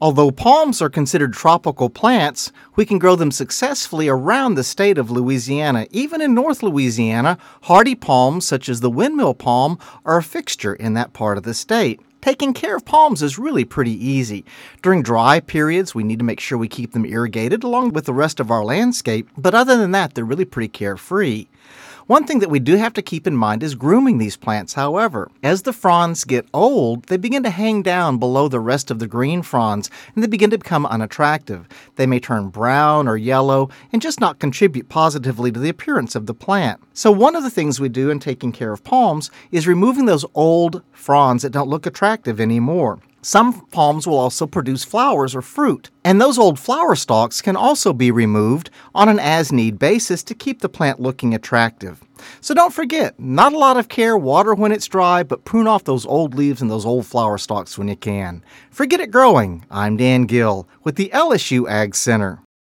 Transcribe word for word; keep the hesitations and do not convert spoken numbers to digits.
Although palms are considered tropical plants, we can grow them successfully around the state of Louisiana. Even in North Louisiana, hardy palms such as the windmill palm are a fixture in that part of the state. Taking care of palms is really pretty easy. During dry periods, we need to make sure we keep them irrigated along with the rest of our landscape, but other than that, they're really pretty carefree. One thing that we do have to keep in mind is grooming these plants, however. As the fronds get old, they begin to hang down below the rest of the green fronds, and they begin to become unattractive. They may turn brown or yellow and just not contribute positively to the appearance of the plant. So one of the things we do in taking care of palms is removing those old fronds that don't look attractive anymore. Some palms will also produce flowers or fruit, and those old flower stalks can also be removed on an as-need basis to keep the plant looking attractive. So don't forget, not a lot of care, water when it's dry, but prune off those old leaves and those old flower stalks when you can. Forget it growing. I'm Dan Gill with the L S U Ag Center.